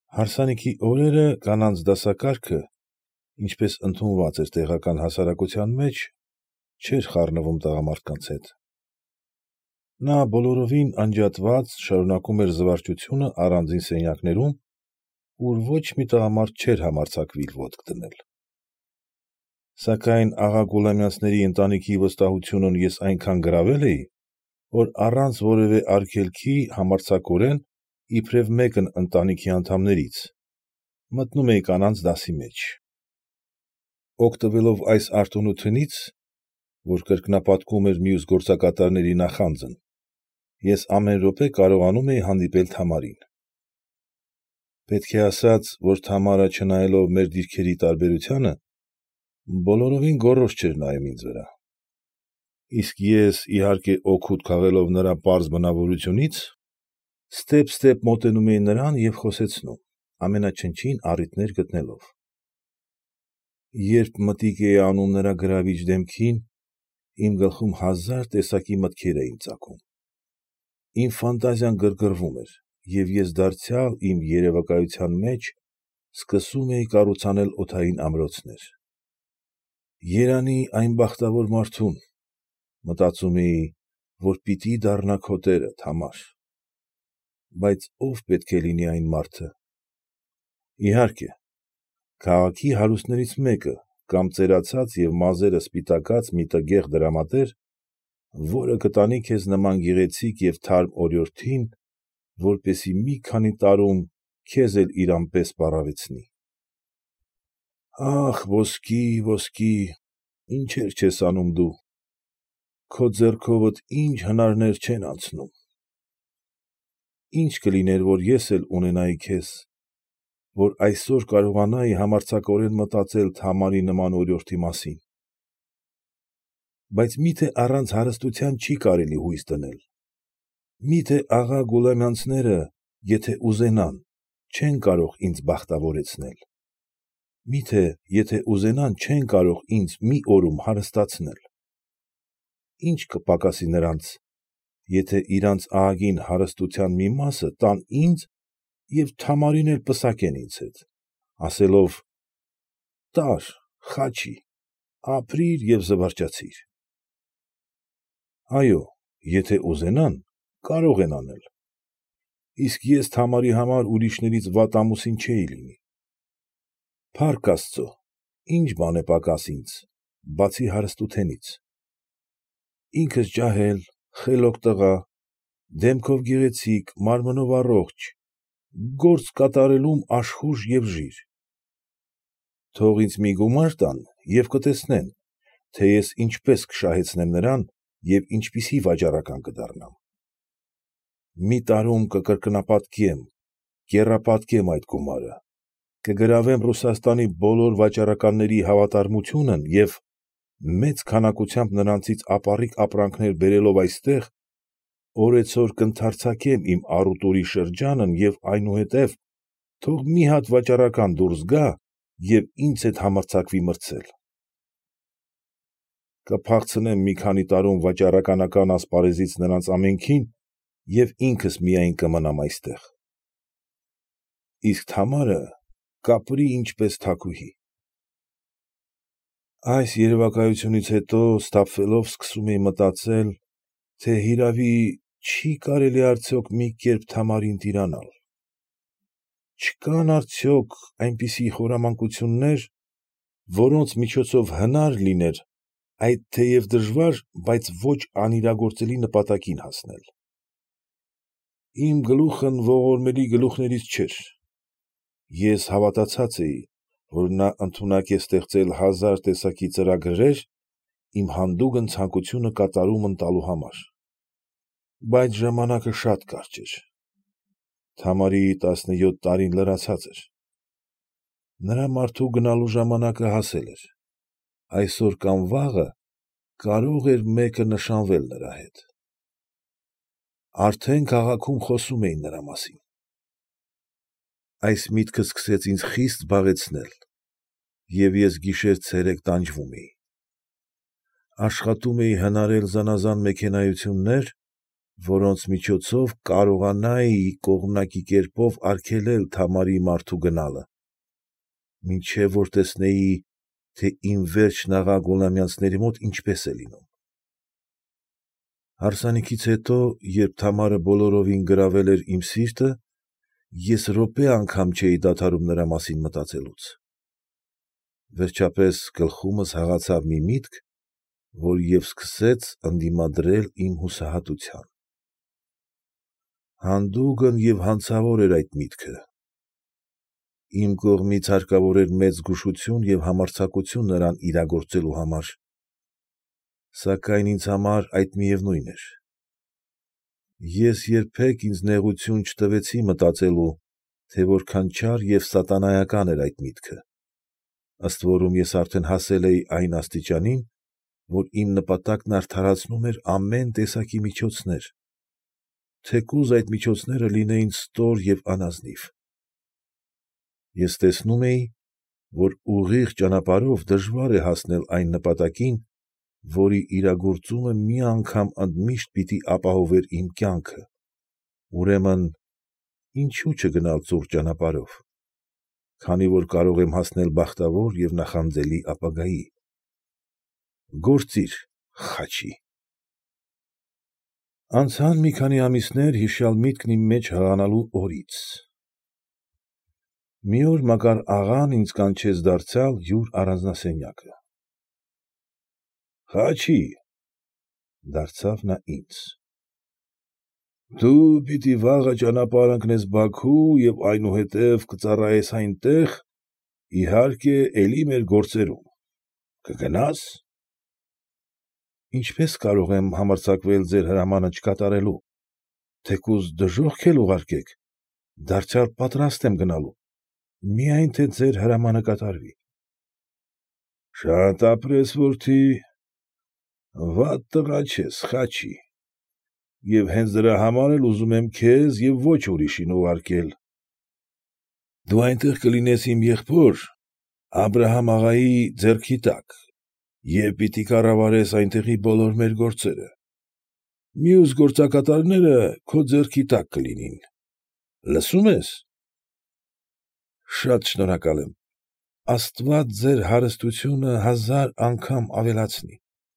Հարսանիքի օրերը կանանց դասակարգը, ինչպես ընդունված էր տեղական հասարակության մեջ, չէր խառնվում տղամարդկանց հետ։ Նա բոլորովին անջատված շարունակում էր զվարճությունը առանձին սենյակներում, ուր ոչ մի տղամարդ չէր համարձակվիլ ոտք դնել։ Սակայն աղա Գուլամյանցների ընտանիքի վստահությունն ես այնքան գրավել էի, որ առանց որևէ արգելքի համարձակորեն, իբրև մեկն ընտանիքի անդամներից, մտնում էի կանանց դասի մեջ։ Օգտվելով այս արտոնությունից, որ կրկնապատկում էր մյուս գործակատարների նախանձն, ես ամեն րոպե կարողանում էի հանդիպել Թամարին։ Պետք է ասած, որ Թամարը, չնայելով մեր դիրքերի տարբերությանը, բոլորովին գոռոզ չէր նայում ինձ վրա։ Իսկ ես, իհարկե, օգուտ քաղելով նրա պարզ բնավորությունից, ստեպ մոտենում էի նրան և խոսեցնում, ամենաչնչին առիթներ գտնելով։ Երբ մտիկ էի անում նրա գրավիչ դեմքին, իմ գլխում հազար տեսակի մտքեր էին ծագում։ Իմ ֆանտազիան գրգռվում էր, և ես դարձյալ իմ երևակայության մեջ սկսում էի կառուցանել օդային ամրոցներ։ Երանի այն բախտավոր մարդուն, մտածում էի, որ պիտի դառնա քո տերը, Թամար։ Բայց ո՞վ պետք է լինի այն մարդը։ Իհարկե, քաղաքի հարուստներից մեկը կամ ծերացած և մազերը սպիտակած մի տգեղ դրամատեր, որը կտանի քեզ նման գեղեցիկ և թարմ օրիորդին, որպեսզի մի քանի տարում քեզ էլ իրան պես պառավեցնի։ Ախ, ոսկի, ոսկի, ինչեր չես անում դու, քո ձեռքովդ ինչ հնարներ չեն անցնում։ Ի՞նչ կլիներ, որ ես էլ ունենայի քեզ, որ այսօր կարողանայի համարձակորեն մտածել Թամարի նման օրիորդի մասին։ Բայց մի՞թե առանց հարստության չի կարելի հույս դնել։ Մի՞թե աղա Գուլամյանցները, եթե ուզենան, չեն կարող ինձ բախտավորեցնել։ Մի՞թե եթե ուզենան, չեն կարող ինձ մի օրում հարստացնել։ Ի՞նչ կպակասի նրանց, եթե իրանց ահագին հարստության մի մասը տան ինձ և Թամարին էլ պսակեն ինձ հետ, ասելով. «Տա՛ր, Խաչի, ապրիր և զվարճացիր»։ Այո, եթե ուզենան, կարող են անել։ Իսկ ես Թամարի համար ուրիշներից վատ ամուսին չէի լինի։ Փառք աստծո, ի՞նչ բան է պակաս ինձ, բացի հարստութենից։ Ինքս ջահել, խելոք տղա, դեմքով գեղեցիկ, մարմնով առողջ, գործ կատարելում աշխույժ և ժիր։ Թող ինձ մի գումար տան և կտեսնեն, թե ես ինչպես կշահեցնեմ նրան և ինչպիսի վաճառական կդառնամ։ Մի տարում կկրկնապատկեմ, կեռապատկեմ այդ գումարը, կգրավեմ Ռուսաստանի բոլոր վաճառականների հավատարմությունն և, մեծ քանակությամբ նրանցից ապառիկ ապրանքներ բերելով այստեղ, օրեցօր կընդարձակեմ իմ առուտուրի շրջանն և այնուհետև թող մի հատ վաճառական դուրս գա և ինձ հետ համարձակվի մրցել։ Կփախցնեմ մի քանի տարում վաճառականական ասպարեզից նրանց ամենքին և ինքս միայն կմնամ այստեղ։ Իսկ Թամարը կապրի ինչպես թագուհի։ Այս երևակայությունից հետո, սթափվելով, սկսում էի մտածել, թե հիրավի, չի՞ կարելի արդյոք մի կերպ Թամարին տիրանալ։ Չկա՞ն արդյոք այնպիսի խորամանկություններ, որոնց միջոցով հնար լիներ այդ թեև դժվար, բայց ոչ անիրագործելի նպատակին հասնել։ Իմ գլուխն ողորմելի գլուխներից չէր։ Ես հավատացած էի, որ նա ընդունակ է ստեղծել հազար տեսակի ծրագրեր իմ հանդուգն ցանկությունը կատարումն տալու համար։ Բայց ժամանակը շատ կարճ էր։ Թամարի 17 տարին լրացած էր։ Նրա մարդու գնալու ժամանակը հասել էր։ Այսօր կամ վաղը կարող էր մեկը նշանվել նրա հետ։ Արդեն քաղաքում խոսում էին նրա մասին։ Այս միտքը սկսեց ինձ խիստ զբաղեցնել, և ես գիշեր֊ցերեկ տանջվում էի։ Աշխատում էի հնարել զանաղան մեքենայություններ, որոնց միջոցով կարողանայի կողմնակի կերպով արգելել Թամարի մարդու գնալը, մինչև որ տեսնեի, թե իմ վերջն աղա Գուլամյանցների մոտ ինչպես է լինում։ Հարսանիքից հետո, երբ Թամարը բոլորովին գրավել էր իմ սիրտը, ես րոպե անգամ չէի դադարում նրա մասին մտածելուց։ Վերջապես գլխումս հղացավ մի միտք, որ և սկսեց ընդդիմադրել իմ հուսահատության։ Հանդուգն և հանցավոր էր այդ միտքը։ Իմ կողմից հարկավոր էր մեծ զգուշություն և համարձակություն նրան իրագործելու համար, սակայն ինձ համար այդ միևնույն էր։ Ես երբեք ինձ նեղություն չտվեցի մտածելու, թե որքան չար և սատանայական էր այդ միտքը, ըստ որում ես արդեն հասել էի այն աստիճանին, որ իմ նպատակն արդարացնում էր ամեն տեսակի միջոցներ, թեկուզ այդ միջոցները լինեին ստոր և անազնիվ։ Ես տեսնում էի, որ ուղիղ ճանապարհով դժվար է հասնել այն նպատակին, որի իրագործումը մի անգամ ընդմիշտ պիտի ապահովեր իմ կյանքը, ուրեմն, ինչո՞ւ չգնալ ծուռ ճանապարհով, քանի որ կարող եմ հասնել բախտավոր և նախանձելի ապագայի։ Գործիր, Խաչի։ Անցան մի քանի ամիսներ հիշյալ միտքն իմ մեջ հղանալու օրից։ Մի օր Մակար աղան ինձ կանչեց դարձյալ յուր առանձնասենյակը։ ֊ Խաչի, ֊ դարձավ նա ինձ, ֊ դու պիտի վաղը ճանապարհ ընկնես Բաքու և այնուհետև կծառայես այնտեղ, իհարկե, էլի մեր գործերում, կգնա՞ս։ ֊ Ինչպե՞ս կարող եմ համարձակվել ձեր հրամանը չկատարելու, թեկուզ դժոխք էլ ուղարկեք, դարձյալ պատրաստ եմ գնալու, միայն թե ձեր հրամանը կատարվի։ ֊ Շատ ապրես, որդի, վատ տղա չես, Խաչի, և հենց դրա համար էլ ուզում եմ քեզ և ոչ ուրիշին ուղարկել։ Դու այնտեղ կլինես իմ եղբոր Աբրահամ աղայի ձեռքի տակ և պիտի կառավարես այնտեղի բոլոր մեր գործերը, մյուս գործակատարները քո ձեռքի տակ կլինին, լսո՞ւմ ես։ ֊ Շատ շնորհակալ եմ, աստված ձեր հարստությունը 1000 անգամ ավելացնի։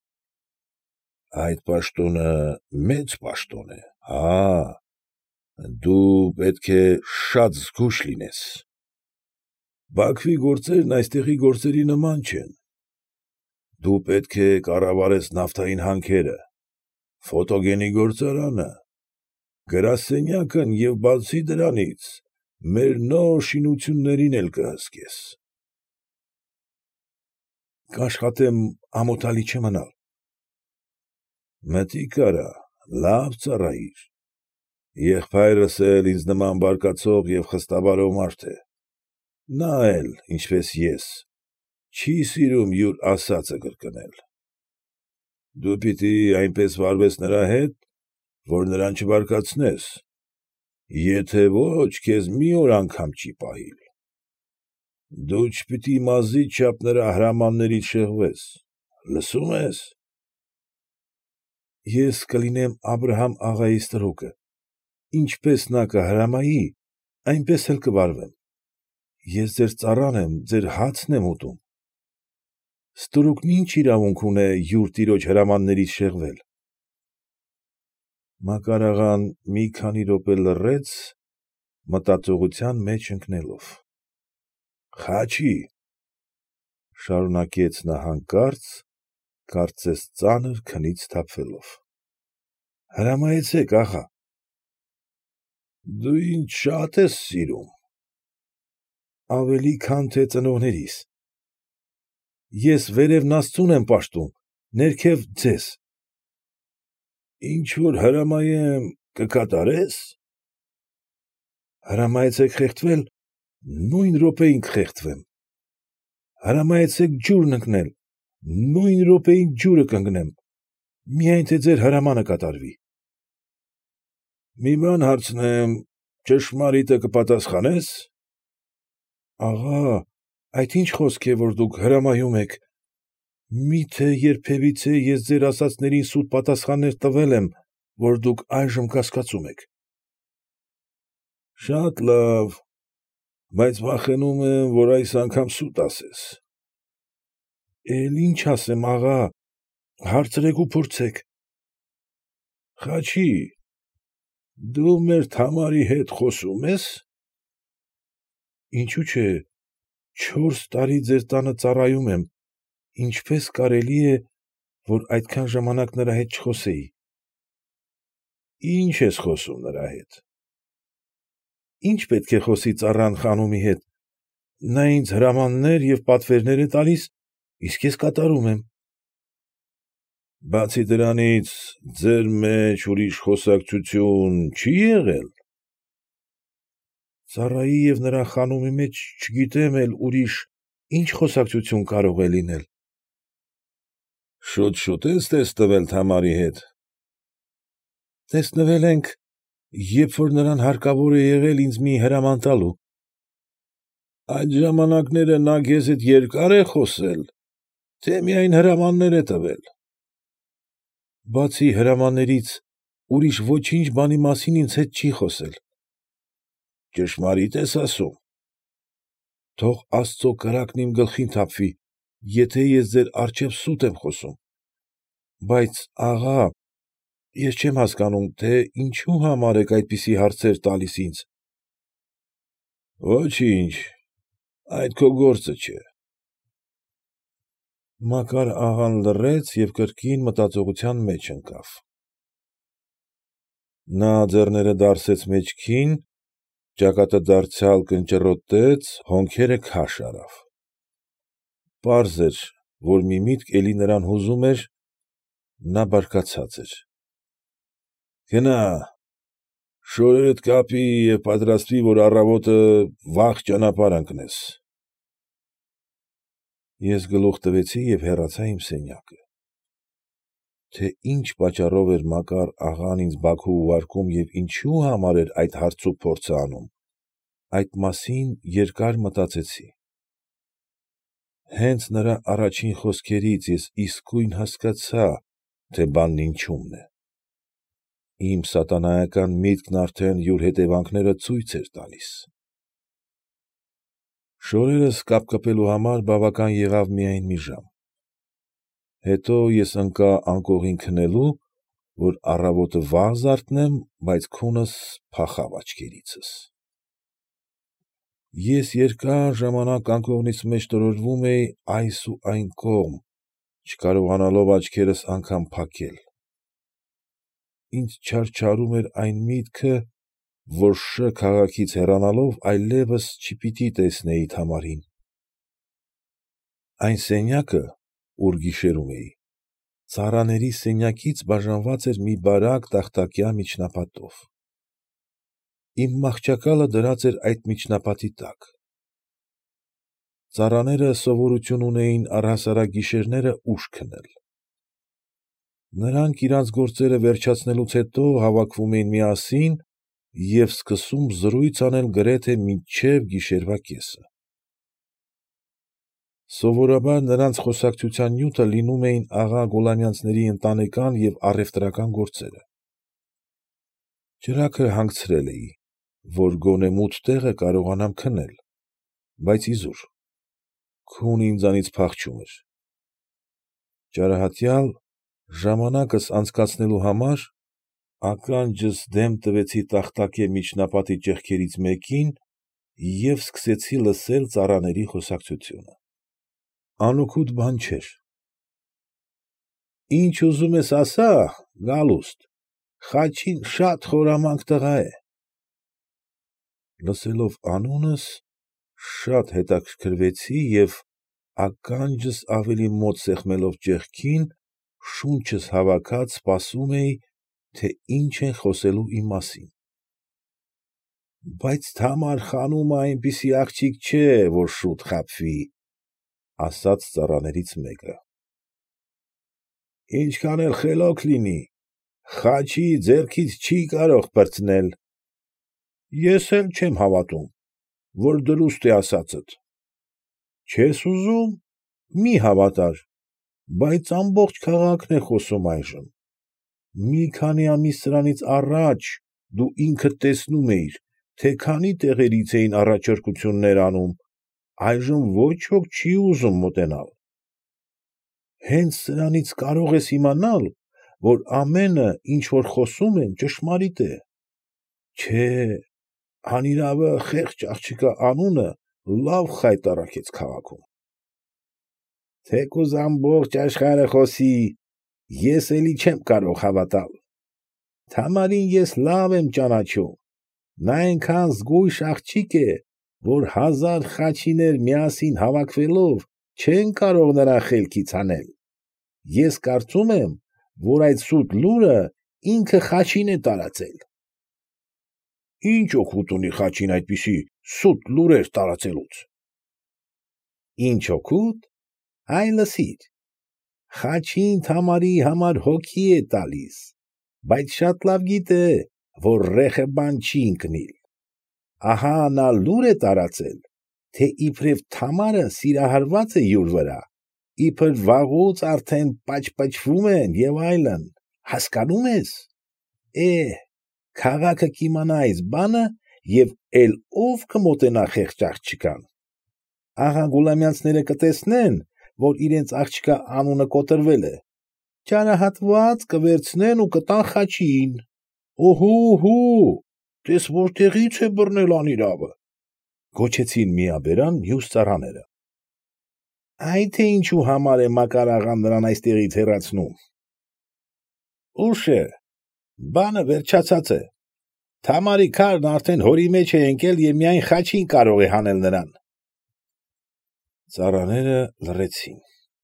֊ Այդ պաշտոնը մեծ պաշտոն է, հա՛, դու պետք է շատ զգույշ լինես։ Բաքվի գործերն այստեղի գործերի նման չեն։ Դու պետք է կառավարես նավթային հանքերը, ֆոտոգենի գործարանը, գրասենյակն և բացի դրանից, մեր նոր շինություններին էլ կհսկես։ Կաշխատեմ ամոթալի չմնալ։ Մտիկ արա, լավ ծառայիր։ Եղբայրս էլ ինձ նման բարկացող և խստաբարով մարդ է, նա էլ, ինչպես ես, չի սիրում յուր ասածը կրկնել։ Դու պիտի այնպես վարվես նրա հետ, որ նրան չբարկացնես, եթե ոչ քեզ մի օր անգամ չի պահիլ։ Դու չպիտի մազի չափ նրա հրամաններից շեղվես, լսո՞ւմ ես։ Ես կլինեմ Աբրահամ աղայի ստրուկը, ինչպես նա կհրամայի, այնպես էլ կվարվեմ, ես ձեր ծառան եմ, ձեր հացն եմ ուտում։ Ստրուկն ի՞նչ իրավունք ունե յուր տիրոջ հրամաններից շեղվել։ Մակար աղան մի քանի րոպե լռեց, մտածողության մեջ ընկնելով։ ֊ Խաչի, ֊ շարունակեց նա հանկարծ, կարծես ծանր քնից թափվելով, ֊ հրամայեցեք, աղա։ ֊ Դու ինձ շա՞տ ես սիրում։ ֊ Ավելի, քան թե ծնողներիս։ Ես վերևն աստծուն եմ պաշտում, ներքև՝ ձեզ։ ֊ Ինչ որ հրամայեմ, կկատարե՞ս։ ֊ Հրամայեցեք խեղդվել, նույն րոպեին կխեղդվեմ։ Հրամայեցեք ջուրն ընկնել, նույն րոպեին ջուրը կընկնեմ, միայն թե ձեր հրամանը կատարվի։ ֊ Մի բան հարցնեմ, ճշմարիտը կպատասխանե՞ս։ ֊ Աղա, այդ ի՞նչ խոսք է, որ դուք հրամայում եք, մի՞թե երբևիցե ես ձեր ասածներին սուտ պատասխաններ տվել եմ, որ դուք այժմ կասկածում եք։ Շատ լավ, բայց վախենում եմ, որ այս անգամ սուտ ասես։ Էլ ինչ ասեմ, աղա, հարցրեք ու փորձեք։ Խաչի, դու մեր Թամարի հետ խոսում ես։ Ինչու՞ չէ, 4 տարի ձեր տանը ծառայում եմ, ինչպես կարելի է, որ այդքան ժամանակ նրա հետ չխոսեի։ Ի՞նչ ես խոսում նրա հետ։ Ի՞նչ պետք է խոսի ծառան խանումի հետ, նա ինձ հրամաններ և պատվերներ է տալիս, իսկ ես կատարում եմ։ Բացի դրանից, ձեր մեջ ուրիշ խոսակցություն չի՞ եղել։ Ծառայի և նրա խանումի մեջ չգիտեմ էլ ուրիշ ինչ խոսակցություն կարող է լինել։ Շուտ֊շուտ ես տեսնվել Թամարի հետ։ Տեսնվել ենք, երբ որ նրան հարկավոր է եղել ինձ մի հրաման տալու։ Այդ ժամանակները նա քեզ հետ երկար է խոսել, թե միայն հրամաններ է տվել։ Բացի հրամաններից ուրիշ ոչինչ բանի մասին ինձ հետ չի խոսել։ Ճշմարի՞տ ես ասում։ Թող աստծու կրակն իմ գլխին թափվի, եթե ես ձեր առջև սուտ եմ խոսում։ Բայց, աղա, ես չեմ հասկանում, թե ինչու համար եք այդպիսի հարցեր տալիս ինձ։ Ոչինչ, այդ քո գործը չէ։ Մակար աղան լռեց և կրկին մտածողության մեջ ընկավ։ Նա ձեռները դարսեց մեջքին, ճակատը դարձյալ կնճռոտեց, հոնքերը քաշ արավ։ Պարզ էր, որ մի միտք էլի նրան հուզում էր, նա բարկացած էր։ Գնա, շորերդ կապի և պատրաստվի, որ առավոտը վաղ ճանապարհ ընկնես։ Ես գլուխ տվեցի և հեռացա իմ սենյակը։ Թե ինչ պատճառով էր Մակար աղան ինձ Բաքու ուղարկում և ինչու համար էր այդ հարցուփորձը անում, այդ մասին երկար մտածեցի։ Հենց նրա առաջին խոսքերից ես իսկույն հասկացա, թե բանն ինչումն է։ Իմ սատանայական միտքն արդեն յուր հետևանքները ցույց էր տալիս։ Շորերս կապկպելու համար բավական եղավ միայն մի ժամ։ Հետո ես ընկա անկողին քնելու, որ առավոտը վաղ զարթնեմ, բայց քունս փախավ աչքերիցս։ Ես երկար ժամանակ անկողնիս մեջ տրորվում էի այս ու այն կողմ, չկարողանալով աչքերս անգամ փակել։ Ինձ չարչարում էր այն միտքը, որ Շ քաղաքից հեռանալով այլևս չպիտի տեսնեի Թամարին։ Այն սենյակը, ուր գիշերում էի, ծառաների սենյակից բաժանված էր մի բարակ տախտակյա միջնապատով։ Իմ մահճակալը դրած էր այդ միջնապատի տակ։ Ծառաները սովորություն ունեին առհասարակ գիշերները ուշ քնել։ Նրանք իրանց գործերը վերջացնելուց հետո հավաքվում էին միասին և սկսում զրույց անել գրեթե մինչև գիշերվա կեսը։ Սովորաբար նրանց խոսակցության նյութը լինում էին աղա Գուլամյանցների ընտանեկան և առևտրական գործերը։ Ճրագը հանգցրել էի, որ գոնե մութ տեղը կարողանամ քնել, բայց իզուր, քունը ինձանից փախչում էր։ Ճարահատյալ ժամանակս անցկացնելու համար ականջս դեմ տվեցի տախտակե միջնապատի ճեղքերից մեկին և սկսեցի լսել ծառաների խոսակցությունը։ Անօգուտ բան չէր։ Ինչ ուզում ես ասա, Գալուստ, Խաչին շատ խորամանկ տղա է։ Լսելով անունս, շատ հետաքրքրվեցի և, ականջս ավելի մոտ սեղմելով ճեղքին, շունչս հավաքած սպասում էի, թե ինչ են խոսելու իմ մասին։ Բայց Թամար֊խանումը այնպիսի աղջիկ չէ, որ շուտ խաբվի, ֊ ասաց ծառաներից մեկը։ Ինչքան էլ խելոք լինի, Խաչի ձեռքից չի կարող պրծնել։ Ես էլ չեմ հավատում, որ դրուստ է ասածդ։ Չես ուզում, մի հավատար, բայց ամբողջ քաղաքն է խոսում այժմ։ մի քանի ամիս սրանից առաջ դու ինքդ տեսնում էիր, թե քանի տեղերից էին առաջարկություններ անում, այժմ ոչ ոք չի ուզում մոտենալ։ Հենց սրանից կարող ես իմանալ, որ ամենը, ինչ որ խոսում են, ճշմարիտ է։ Չէ, անիրավը խեղճ աղջկա անունը լավ խայտառակեց քաղաքում։ Թեկուզ ամբողջ աշխարհը խոսի, ես էլի չեմ կարող հավատալ։ Թամարին ես լավ եմ ճանաչում, նա այնքան զգույշ աղջիկ է, որ 1000 խաչիներ միասին հավաքվելով չեն կարող նրան խելքից հանել։ Ես կարծում եմ, որ այդ սուտ լուրը ինքը Խաչին է տարածել։ Ինչ օգուտ ունի Խաչին այդպիսի սուտ լուրեր տարածելուց։ Ինչ օգուտ, այ լսիր, Խաչին Թամարի համար հոգի է տալիս, բայց շատ լավ գիտե, որ ռեխը բան չի ընկնիլ։ Ահա նա լուր է տարածել, թե իբրև Թամարը սիրահարված է յուր վրա, իբր վաղուց արդեն պաճպճվում են և այլն, հասկանում ես։ Քաղաքը կիմանա այս բանը և էլ ով կմոտենա խեղճ աղջկան։ Աղա Գուլամյանցները կտեսնեն, որ իրենց աղջկա անունը կոտրվել է, ճարահատված կվերցնեն ու կտան Խաչիին։ Օհո՜, տես որտեղից է բռնել անիրավը, գոչեցին միաբերան մյուս ծառաները։ Այ թե ինչու համար է Մակար աղան նրան այստեղից հեռացնում։ Ուշ է, բանը վերջացած է, Թամարի քարն արդեն հորի մեջ է ընկել և միայն Խաչին կարող է հանել նրան։ Ծառաները լռեցին։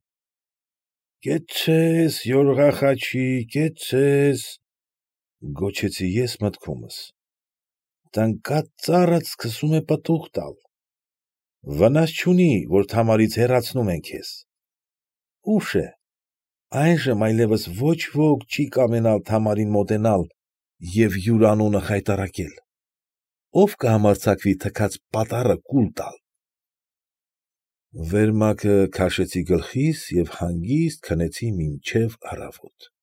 Կեցցե՛ս, Յորղա Խաչի, կեցցե՛ս, գոչեցի ես մտքումս։ Տնկած ծառդ սկսում է պտուղ տալ։ Վնաս չունի, որ Թամարից հեռացնում են քեզ։ Ուշ է, այժմ այլևս ոչ ոք չի կամենալ Թամարին մոտենալ և յուր անունը խայտառակել։ Ո՞վ կհամարձակվի թքած պատառը կուլ տալ։ Վերմակը քաշեցի գլխիս և հանգիստ քնեցի մինչև առավոտ։